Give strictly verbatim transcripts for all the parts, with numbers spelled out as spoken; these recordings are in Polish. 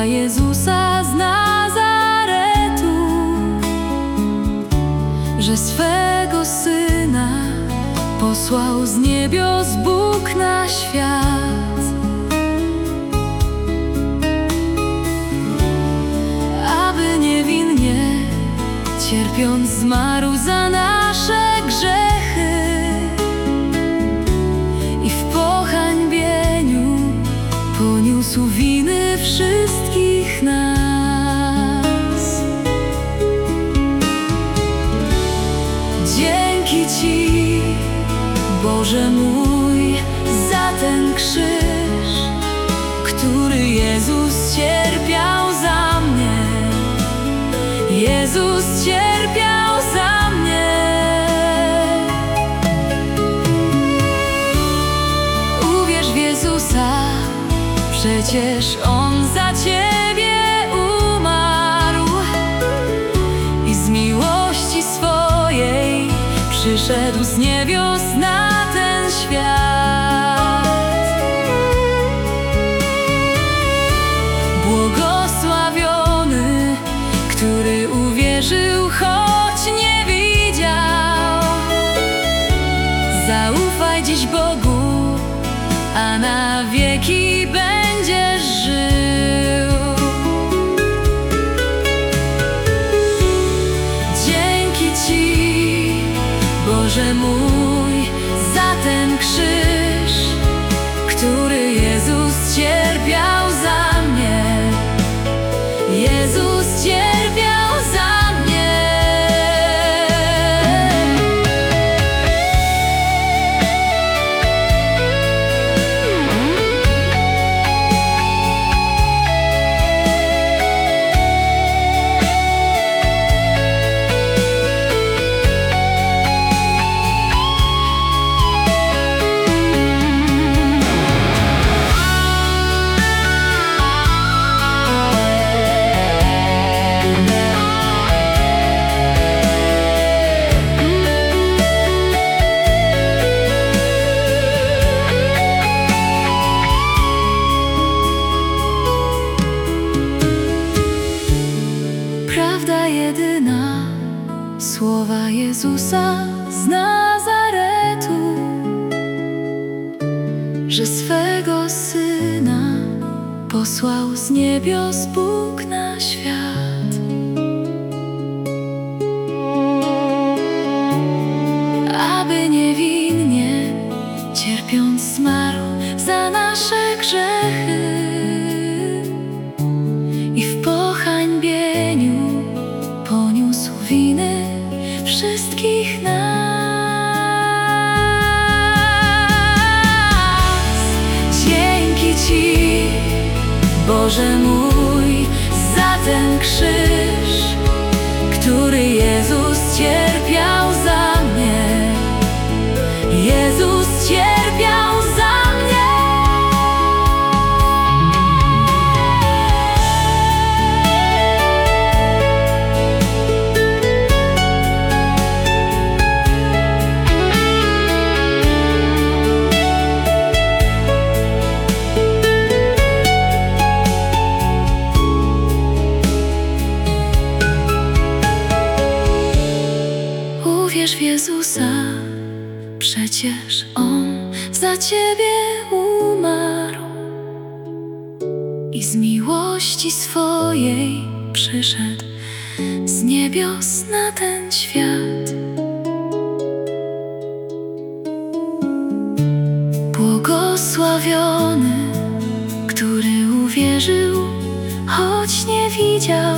słowa Jezusa z Nazaretu, że swego Syna posłał z niebios Bóg na świat, aby niewinnie cierpiąc zmarł za nasze grzechy i w pohańbieniu poniósł winy wszystkich nas. Dzięki Ci, Boże mój, za ten krzyż, który Jezus cierpiał za mnie. Jezus cierpiał za mnie. Uwierz w Jezusa, przecież On za Ciebie umarł i z miłości swojej przyszedł z niebios na ten świat. Błogosławiony, który uwierzył, choć nie widział. Zaufaj dziś Bogu, a na wieki będziesz żył. Dzięki Ci, Boże mój, za ten krzyż, który Jezus cierpiał za mnie. Jezus cierpiał za mnie. Prawda jedyna, słowa Jezusa z Nazaretu, że swego Syna posłał z niebios Bóg na świat, aby niewinnie cierpiąc zmarł za nasze grzechy i w pohańbieniu poniósł winy wszystkich nas. Dzięki Ci, Boże mój, za ten krzyż, który Jezus cierpiał za mnie. Jezus cierpiał za mnie. Uwierz w Jezusa, przecież On za Ciebie umarł i z miłości swojej przyszedł z niebios na ten świat. Błogosławiony, który uwierzył, choć nie widział.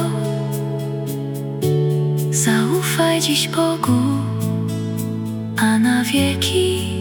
Zaufaj dziś Bogu, a na wieki